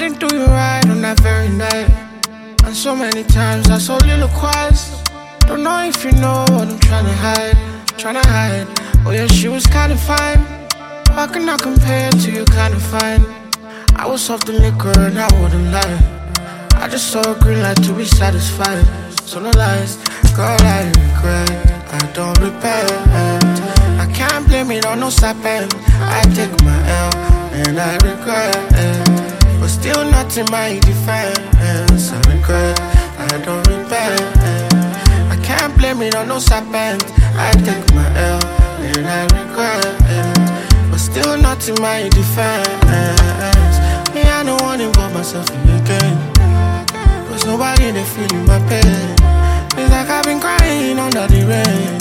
didn't do you right on that very night. And so many times I soliloquized. Don't know if you know what I'm tryna hide. Oh yeah, she was kinda fine. How can I compare to you kinda fine? I was off the liquor and I wouldn't lie. I just saw a green light to be satisfied. So no lies, girl, I regret, I don't repent. I can't blame it on no sapping. I take my L and I regret it. But still not in my defense. I regret, I don't repent. I can't blame it on no sapping. I take my L and I regret it. But still not in my defense. Me, I don't wanna involve myself in the game. Cause nobody they feeling my pain. It's like I've been crying under the rain.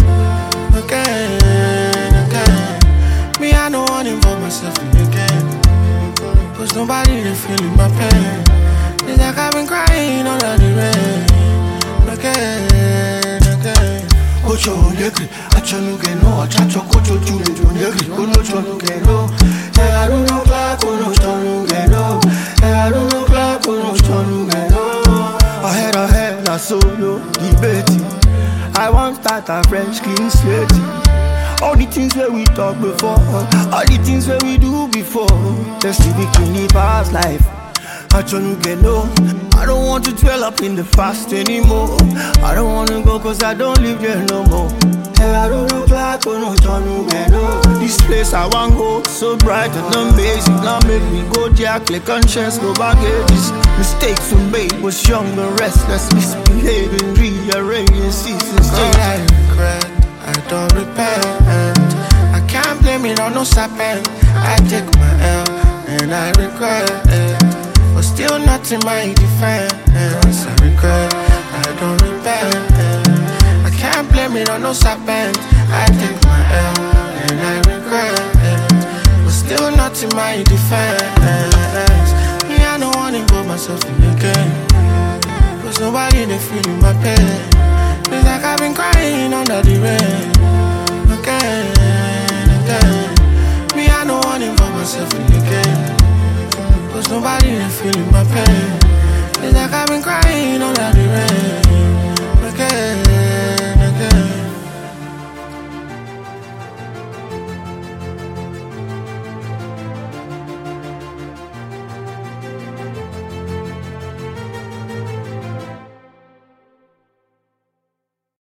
Again. Me, I don't wanna involve myself in the game. Cause nobody they feeling my pain. It's like I've been crying under the rain. Again. Ocho negri, achonugeno, achacho kocho chulejo negri, kono chonugeno. I don't know clock, kono chonugeno. I don't know clock, kono chonugeno. Ahead, I solo debate. I want start a French king sweaty. All the things where we talk before, all the things where we do before. Just live it in the past life. Achonugeno. I don't want to dwell up in the past anymore. I don't wanna go cause I don't live there no more. I don't look like no Chonugeno. This place I want go so bright and amazing. Now make me go there, click on chance, go back at this. Mistakes we made was young and restless, misbehaving, rearranging seasons. I regret, I don't repent. I can't blame it on no sapping. I take my L and I regret it. But still not in my defense. I regret, I don't repent. I can't blame it on no sapping. I take my L and I regret it. But still not in my defense. Me, I don't wanna involve myself in the game. Cause nobody they feeling my pain.